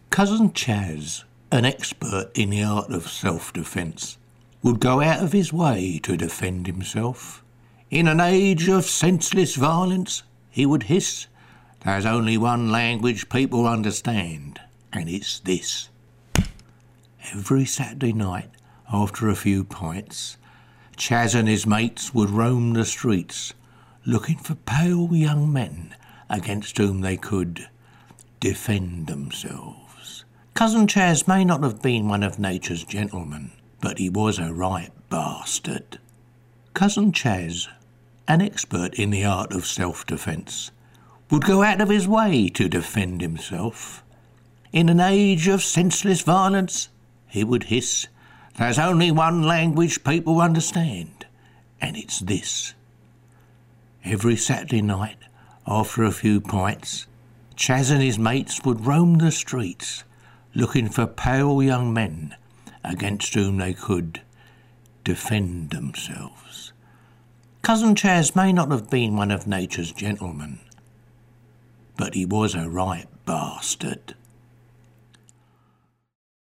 Cousin Chas, an expert in the art of self-defence, would go out of his way to defend himself. In an age of senseless violence, he would hiss, "There's only one language people understand, and it's this." Every Saturday night, after a few pints, Chas and his mates would roam the streets, looking for pale young men against whom they could defend themselves. Cousin Chas may not have been one of nature's gentlemen, but he was a right bastard. Cousin Chas, an expert in the art of self-defence, would go out of his way to defend himself. In an age of senseless violence, he would hiss, "There's only one language people understand, and it's this." Every Saturday night, after a few pints, Chas and his mates would roam the streets, looking for pale young men against whom they could defend themselves. Cousin Chas may not have been one of nature's gentlemen, but he was a right bastard.